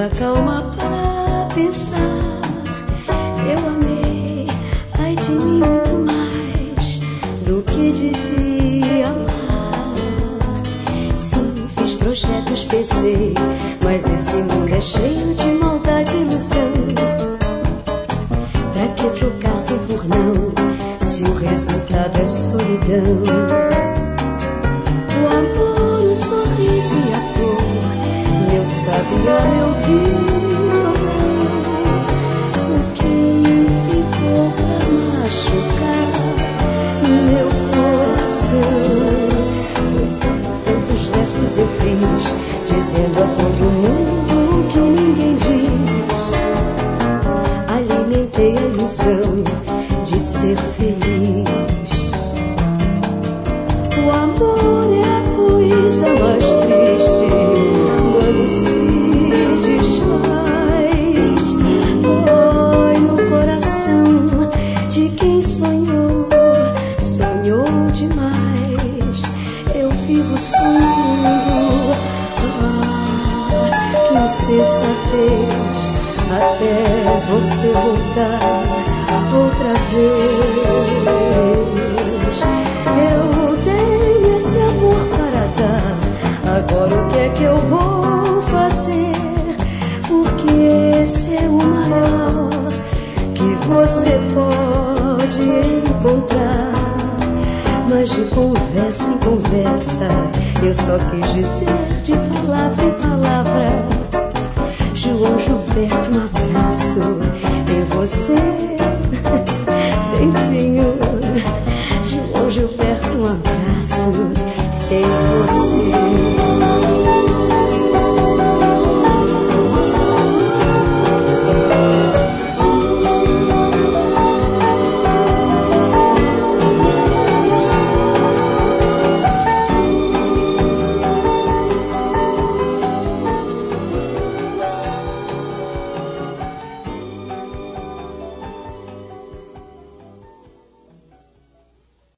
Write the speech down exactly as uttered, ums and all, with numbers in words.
muita calma para pensar. Eu amei, ai de mim, muito mais do que devia amar. Sim, fiz projetos, pensei, mas esse mundo é cheio de maldade e ilusão. Pra que trocar sem por não, se o resultado é solidão? O amor, o sorriso e a flor, meu sabiá, meu violão. O que ficou pra machucar meu coração? Pois é, tantos versos eu fiz, dizendo a todo mundo o que ninguém diz. Alimentei a ilusão de ser feliz. O amor é a coisa mais triste quando se desfaz. Dói no coração de quem sonhou, sonhou demais. Eu vivo sonhando, ah, que insensatez, até você voltar outra vez. Eu tenho esse amor para dar, agora o que é que eu vou fazer? Porque esse é o maior que você pode encontrar. Mas de conversa em conversa eu só quis dizer de palavra em palavra: João Gilberto, um abraço em você. Bem, senhor, João Gilberto, um abraço em você.